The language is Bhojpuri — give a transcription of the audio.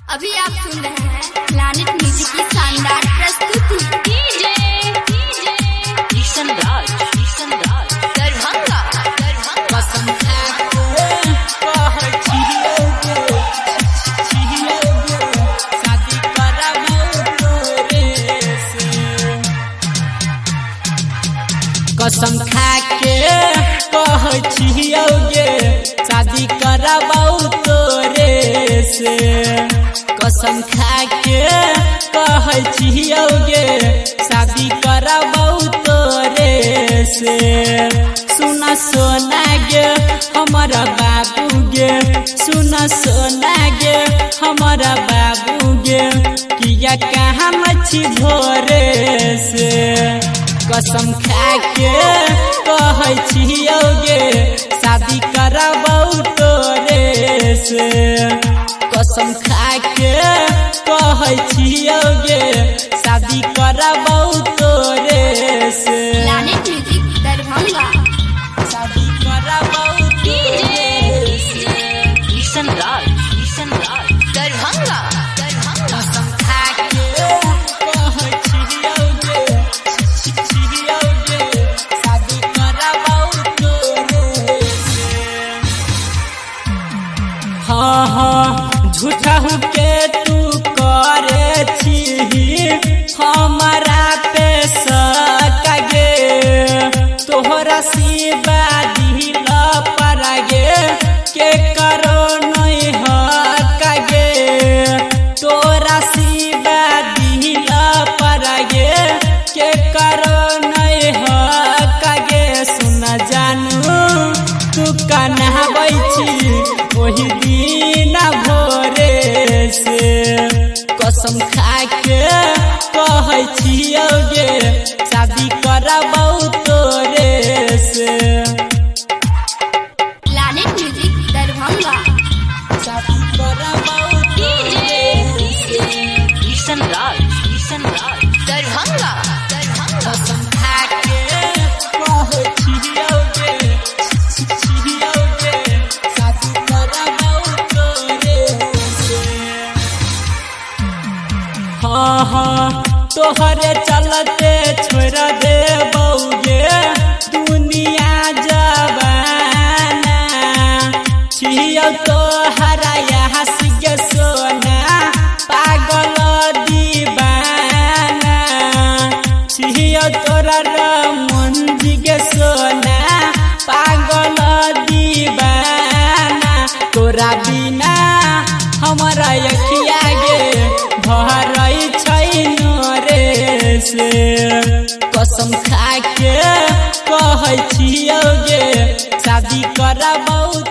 अभी आप सुन रहे हैं प्लैनेट म्यूजिक की शानदार प्रस्तुति। किशन राज दरभंगा कसम खा के कह छियोगे शादी कराबौ तोरे से। कसम खा के कह छियोगे शादी कराबौ तोरे से। सुना सोना गे हमारा बाबू गे, सुना सोना गे हमारा बाबू गे, किया कहाँ मच्छी भोरे से। कसम खा के कह छियोगे शादी कराबौ तोरे से। कसम खा के कह छियोगे शादी कराबौ तोरे से। प्लैनेट म्यूजिक दरभंगा शादी कराबौ तोरे से। किशन राज दरभंगा कसम खा के कह छियोगे शादी कराबौ तोरे से। हाँ झूठा के तू करे छी हमारा पे शक गे। तोहरा सिवा दिल पर गे के करो नहीं हक गे। तोरा सिवा दिल पर गे के करो नहीं हक गे। सुन जानू तू कन्हबै छी वही दिन भोरे से। कसम खा के कह छियोगे शादी कराबौ तोरे से। प्लैनेट म्यूजिक दरभंगा शादी कराबौ तोरे से। किशन राज दरभंगा कसम खा के कह छियोगे शादी कराबौ तोरे से। हाँ तोहरे चलते छोड़ देबौगे दुनिया जवाना। छियौ तोहरा हंस के सोना पागल दीवाना। छियौ तोरा रमन जी के सोना पागल दीवाना। तोरा बिना हमारा अखिया गे भरई छै रे से। कसम खा के कह छियोगे शादी कराबौ